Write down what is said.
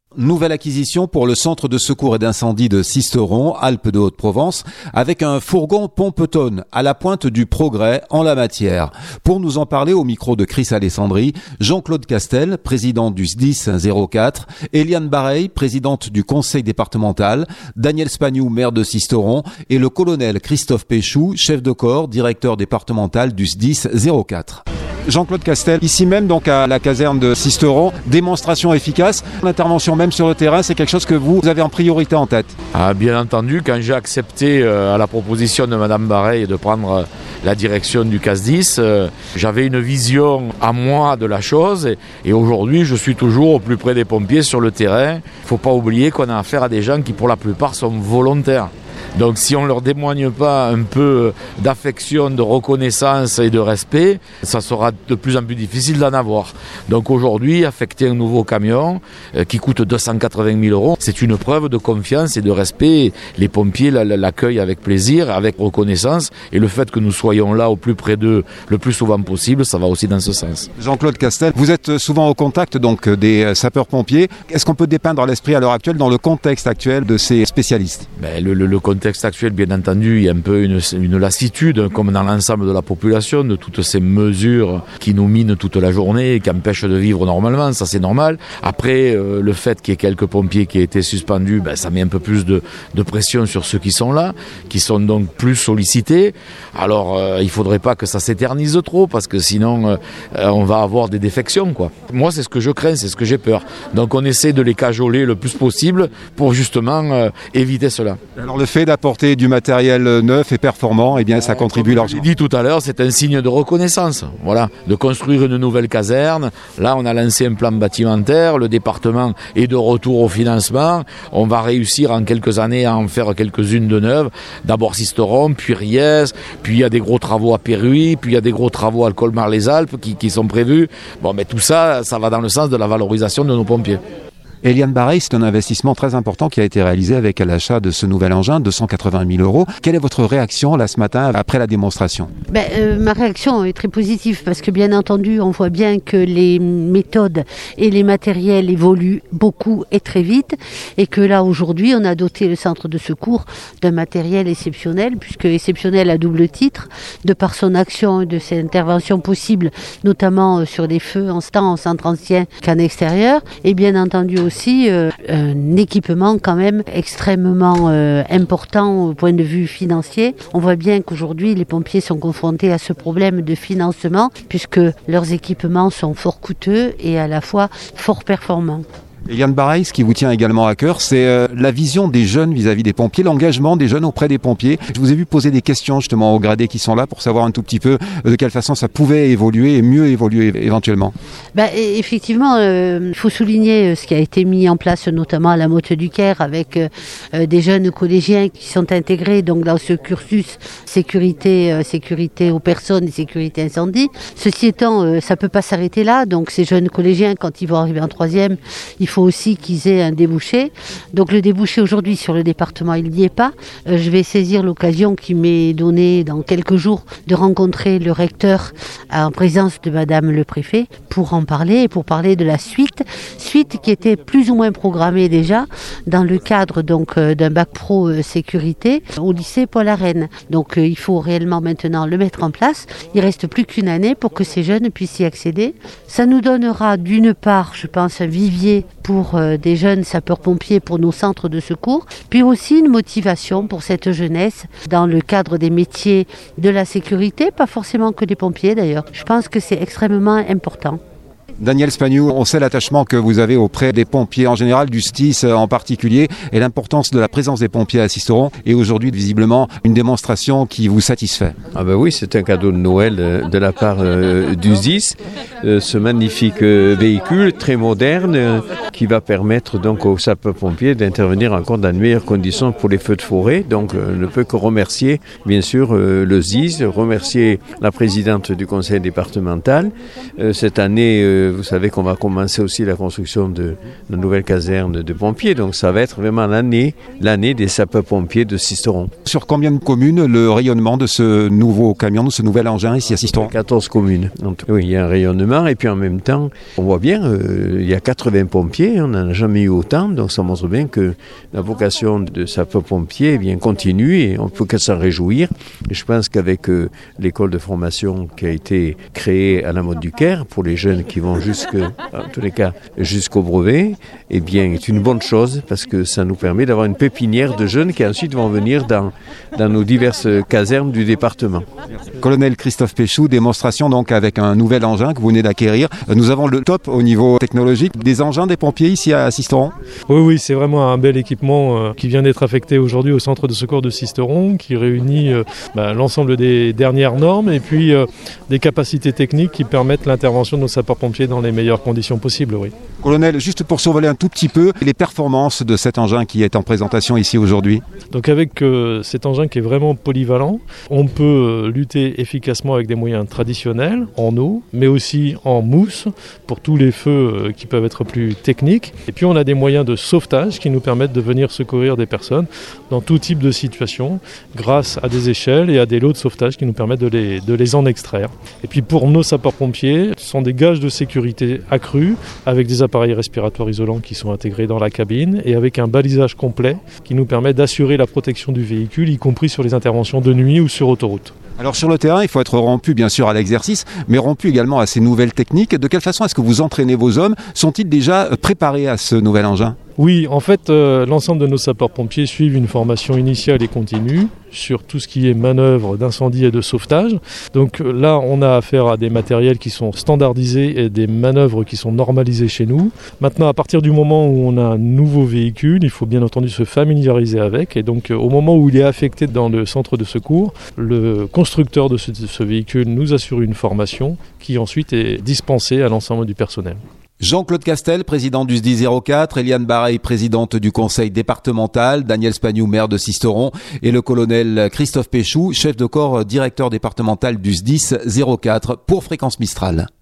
Nouvelle acquisition pour le centre de secours et d'incendie de Sisteron, Alpes de Haute-Provence, avec un fourgon pompe-tonne à la pointe du progrès en la matière. Pour nous en parler au micro de Chris Alessandri, Jean-Claude Castel, président du SDIS 04, Eliane Bareil, présidente du conseil départemental, Daniel Spagnou, maire de Sisteron, et le colonel Christophe Péchou, chef de corps, directeur départemental du SDIS 04. Jean-Claude Castel, ici même donc à la caserne de Sisteron, démonstration efficace, l'intervention même sur le terrain, c'est quelque chose que vous avez en priorité en tête. Bien entendu, quand j'ai accepté à la proposition de Madame Bareil de prendre la direction du CASDIS, j'avais une vision à moi de la chose et aujourd'hui je suis toujours au plus près des pompiers sur le terrain. Il ne faut pas oublier qu'on a affaire à des gens qui pour la plupart sont volontaires. Donc si on ne leur témoigne pas un peu d'affection, de reconnaissance et de respect, ça sera de plus en plus difficile d'en avoir. Donc aujourd'hui, affecter un nouveau camion qui coûte 280 000 €, c'est une preuve de confiance et de respect. Les pompiers l'accueillent avec plaisir, avec reconnaissance. Et le fait que nous soyons là au plus près d'eux le plus souvent possible, ça va aussi dans ce sens. Jean-Claude Castel, vous êtes souvent au contact donc des sapeurs-pompiers. Est-ce qu'on peut dépeindre l'esprit à l'heure actuelle dans le contexte actuel de ces spécialistes ? Le contexte actuel, bien entendu, il y a un peu une lassitude, comme dans l'ensemble de la population, de toutes ces mesures qui nous minent toute la journée et qui empêchent de vivre normalement, ça c'est normal. Après, le fait qu'il y ait quelques pompiers qui aient été suspendus, ça met un peu plus de pression sur ceux qui sont là, qui sont donc plus sollicités. Alors, il ne faudrait pas que ça s'éternise trop, parce que sinon, on va avoir des défections, quoi. Moi, c'est ce que je crains, c'est ce que j'ai peur. Donc, on essaie de les cajoler le plus possible pour justement éviter cela. Alors, le fait d'apporter du matériel neuf et performant, ça contribue largement. J'ai dit tout à l'heure, c'est un signe de reconnaissance. Voilà, de construire une nouvelle caserne. Là, on a lancé un plan bâtimentaire. Le département est de retour au financement. On va réussir en quelques années à en faire quelques-unes de neuves. D'abord Sisteron, puis Riez, puis il y a des gros travaux à Péruy, puis il y a des gros travaux à Colmar-les-Alpes qui sont prévus. Tout ça, ça va dans le sens de la valorisation de nos pompiers. Eliane Bareil, c'est un investissement très important qui a été réalisé avec l'achat de ce nouvel engin, 280 000 €. Quelle est votre réaction là ce matin après la démonstration ? Ma réaction est très positive parce que bien entendu, on voit bien que les méthodes et les matériels évoluent beaucoup et très vite et que là aujourd'hui, on a doté le centre de secours d'un matériel exceptionnel, puisque exceptionnel à double titre, de par son action et de ses interventions possibles, notamment sur les feux en centre ancien qu'en extérieur, et bien entendu aussi un équipement quand même extrêmement important au point de vue financier. On voit bien qu'aujourd'hui les pompiers sont confrontés à ce problème de financement puisque leurs équipements sont fort coûteux et à la fois fort performants. Eliane Bareil, ce qui vous tient également à cœur, c'est la vision des jeunes vis-à-vis des pompiers, l'engagement des jeunes auprès des pompiers. Je vous ai vu poser des questions justement aux gradés qui sont là pour savoir un tout petit peu de quelle façon ça pouvait évoluer et mieux évoluer éventuellement. Effectivement, il faut souligner ce qui a été mis en place notamment à la Motte du Caire avec des jeunes collégiens qui sont intégrés donc dans ce cursus sécurité aux personnes et sécurité incendie. Ceci étant, ça peut pas s'arrêter là. Donc ces jeunes collégiens, quand ils vont arriver en troisième, il faut aussi qu'ils aient un débouché. Donc le débouché aujourd'hui sur le département, il n'y est pas. Je vais saisir l'occasion qui m'est donnée dans quelques jours de rencontrer le recteur en présence de Madame le préfet pour en parler et pour parler de la suite qui était plus ou moins programmée déjà dans le cadre donc d'un bac pro sécurité au lycée Paul Arène. Donc il faut réellement maintenant le mettre en place. Il reste plus qu'une année pour que ces jeunes puissent y accéder. Ça nous donnera d'une part, je pense, un vivier pour des jeunes sapeurs-pompiers pour nos centres de secours, puis aussi une motivation pour cette jeunesse dans le cadre des métiers de la sécurité, pas forcément que des pompiers d'ailleurs. Je pense que c'est extrêmement important. Daniel Spagnou, on sait l'attachement que vous avez auprès des pompiers en général, du SDIS en particulier, et l'importance de la présence des pompiers à Sisteron. Et aujourd'hui, visiblement, une démonstration qui vous satisfait. Oui, c'est un cadeau de Noël de la part du SDIS. Ce magnifique véhicule très moderne qui va permettre donc aux sapeurs-pompiers d'intervenir encore dans de meilleures conditions pour les feux de forêt. Donc, on ne peut que remercier, bien sûr, le SDIS, remercier la présidente du conseil départemental. Cette année, vous savez qu'on va commencer aussi la construction de la nouvelle caserne de pompiers. Donc ça va être vraiment l'année des sapeurs-pompiers de Sisteron. Sur combien de communes le rayonnement de ce nouveau camion, de ce nouvel engin ici à Sisteron? 14 communes. Donc, oui, il y a un rayonnement et puis en même temps, on voit bien, il y a 80 pompiers, on n'en a jamais eu autant. Donc ça montre bien que la vocation de sapeurs-pompiers continue et on peut que s'en réjouir. Et je pense qu'avec l'école de formation qui a été créée à la Motte du Caire pour les jeunes qui vont jusqu'au brevet, eh bien, c'est une bonne chose parce que ça nous permet d'avoir une pépinière de jeunes qui ensuite vont venir dans nos diverses casernes du département. Colonel Christophe Péchou, démonstration donc avec un nouvel engin que vous venez d'acquérir. Nous avons le top au niveau technologique des engins des pompiers ici à Sisteron. Oui, c'est vraiment un bel équipement qui vient d'être affecté aujourd'hui au centre de secours de Sisteron, qui réunit l'ensemble des dernières normes et puis des capacités techniques qui permettent l'intervention de nos sapeurs-pompiers dans les meilleures conditions possibles. Oui. Colonel, juste pour survoler un tout petit peu les performances de cet engin qui est en présentation ici aujourd'hui. Donc avec cet engin qui est vraiment polyvalent, on peut lutter efficacement avec des moyens traditionnels, en eau, mais aussi en mousse, pour tous les feux qui peuvent être plus techniques. Et puis on a des moyens de sauvetage qui nous permettent de venir secourir des personnes dans tout type de situation, grâce à des échelles et à des lots de sauvetage qui nous permettent de les en extraire. Et puis pour nos sapeurs-pompiers, ce sont des gages de sécurité accrus, avec des appareils respiratoires isolants qui sont intégrés dans la cabine et avec un balisage complet qui nous permet d'assurer la protection du véhicule, y compris sur les interventions de nuit ou sur autoroute. Alors sur le terrain, il faut être rompu bien sûr à l'exercice, mais rompu également à ces nouvelles techniques. De quelle façon est-ce que vous entraînez vos hommes? Sont-ils déjà préparés à ce nouvel engin? Oui, en fait, l'ensemble de nos sapeurs-pompiers suivent une formation initiale et continue sur tout ce qui est manœuvre d'incendie et de sauvetage. Donc là, on a affaire à des matériels qui sont standardisés et des manœuvres qui sont normalisées chez nous. Maintenant, à partir du moment où on a un nouveau véhicule, il faut bien entendu se familiariser avec. Et donc, au moment où il est affecté dans le centre de secours, le constructeur de ce véhicule nous assure une formation qui ensuite est dispensée à l'ensemble du personnel. Jean-Claude Castel, président du SDI 04, Eliane Bareil, présidente du conseil départemental, Daniel Spagnou, maire de Sisteron, et le colonel Christophe Péchou, chef de corps directeur départemental du SDIS 04 pour Fréquence Mistral.